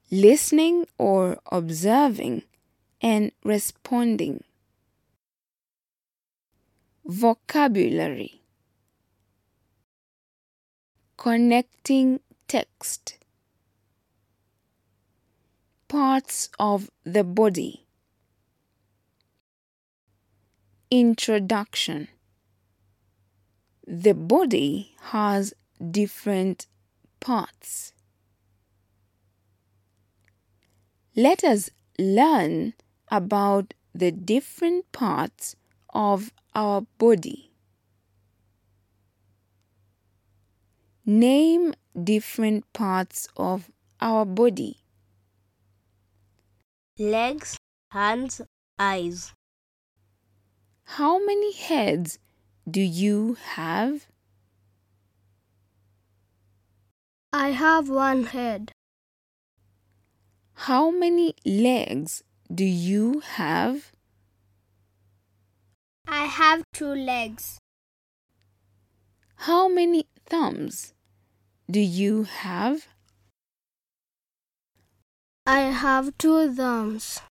listening or observing and responding. Vocabulary: connecting text, parts of the body, introduction. The body has different parts. Let us learn about the different parts of our body. Name different parts of our body. Legs, hands, eyes. How many heads do you have? I have one head. How many legs do you have? I have 2 legs. How many thumbs do you have? I have 2 thumbs.